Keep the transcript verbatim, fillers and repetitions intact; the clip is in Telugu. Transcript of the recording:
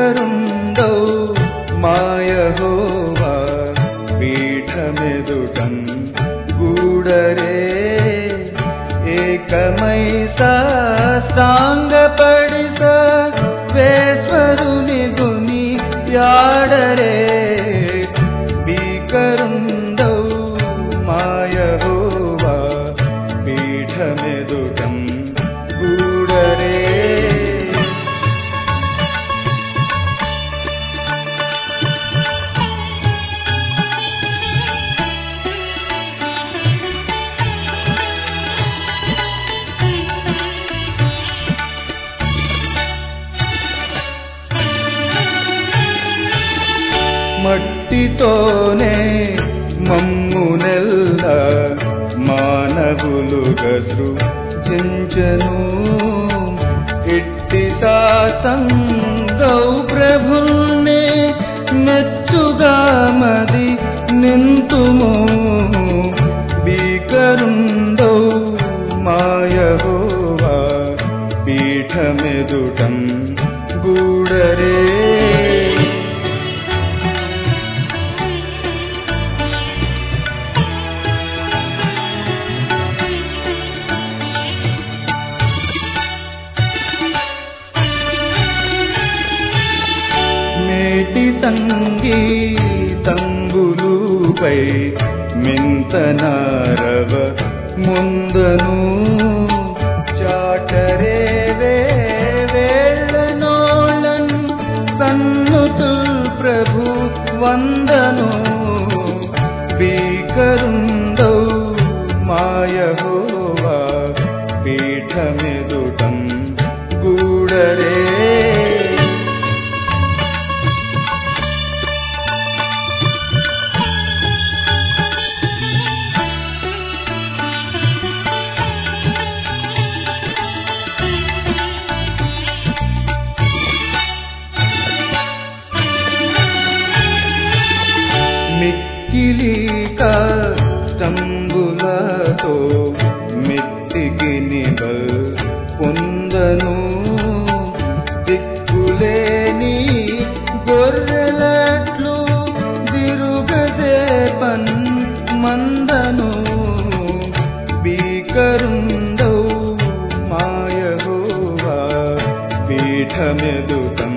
భీకరుండౌ మాయహోవా పీఠమెదుటం గూడరే ఏకమై సాంగపడి వేశ్వరుని గుని యాడరే భీకరుండౌ మాయహోవా పీఠమెదుటం గూడరే మట్టితోనే మమ్మునెల్ల మానవులుగా సృజించెను ఇట్టి సాతంగౌ ప్రభునే మెచ్చుగా మది నింతుము భీకరుండౌ మాయహోవా పీఠమెదుటం గూడరే సంగీతంబులుపై మింతనారవ ముందను చాటరే వేళనోళన్ సన్నుతుల్ ప్రభు వందను భీకరుండౌ మాయహోవా పీఠమెదుటం గూడరే మిక్కిలిక స్తంబులతో మిట్టికి నిబల్ పొందను దిక్కులేని గొర్రెలట్లు దిరుగదేపన్ మందను భీకరుండౌ మాయహోవా పీఠమెదుటం